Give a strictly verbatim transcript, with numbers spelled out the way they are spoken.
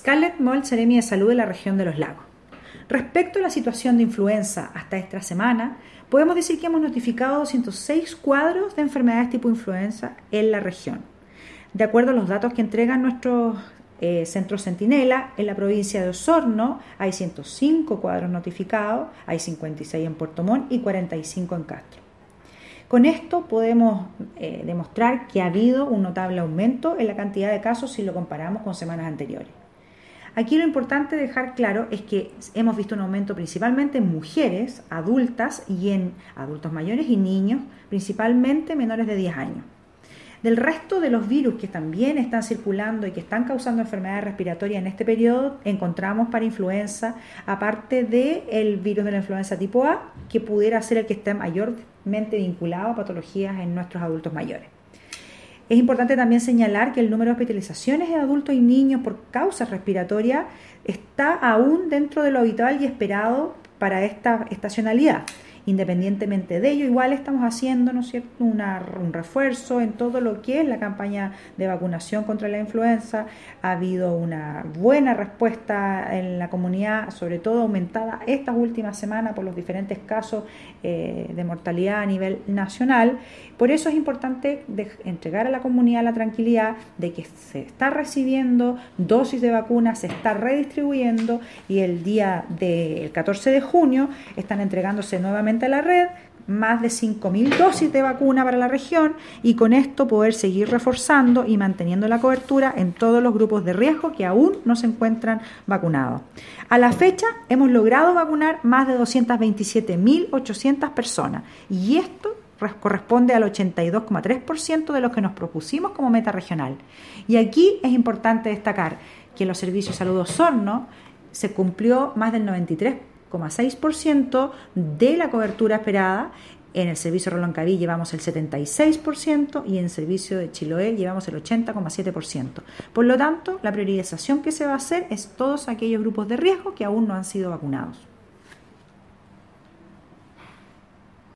Scarlett Moll, Seremi de Salud de la región de los lagos. Respecto a la situación de influenza hasta esta semana, podemos decir que hemos notificado doscientos seis cuadros de enfermedades tipo influenza en la región. De acuerdo a los datos que entregan nuestros eh, centros Centinela, en la provincia de Osorno hay ciento cinco cuadros notificados, hay cincuenta y seis en Puerto Montt y cuarenta y cinco en Castro. Con esto podemos eh, demostrar que ha habido un notable aumento en la cantidad de casos si lo comparamos con semanas anteriores. Aquí lo importante dejar claro es que hemos visto un aumento principalmente en mujeres adultas y en adultos mayores y niños, principalmente menores de diez años. Del resto de los virus que también están circulando y que están causando enfermedades respiratorias en este periodo, encontramos para influenza, aparte del virus de la influenza tipo A, que pudiera ser el que esté mayormente vinculado a patologías en nuestros adultos mayores. Es importante también señalar que el número de hospitalizaciones en adultos y niños por causas respiratorias está aún dentro de lo habitual y esperado para esta estacionalidad. Independientemente de ello, igual estamos haciendo, ¿no es cierto?, Una, un refuerzo en todo lo que es la campaña de vacunación contra la influenza. Ha habido una buena respuesta en la comunidad, sobre todo aumentada estas últimas semanas por los diferentes casos eh, de mortalidad a nivel nacional. Por eso es importante de entregar a la comunidad la tranquilidad de que se está recibiendo dosis de vacunas, se está redistribuyendo y el día del catorce de junio están entregándose nuevamente a la red más de cinco mil dosis de vacuna para la región y con esto poder seguir reforzando y manteniendo la cobertura en todos los grupos de riesgo que aún no se encuentran vacunados. A la fecha hemos logrado vacunar más de doscientas veintisiete mil ochocientas personas y esto corresponde al ochenta y dos coma tres por ciento de los que nos propusimos como meta regional. Y aquí es importante destacar que en los servicios de salud Osorno se cumplió más del noventa y tres coma seis por ciento de la cobertura esperada. En el servicio Rolón-Caví llevamos el setenta y seis por ciento y en el servicio de Chiloé llevamos el ochenta coma siete por ciento. Por lo tanto, la priorización que se va a hacer es todos aquellos grupos de riesgo que aún no han sido vacunados.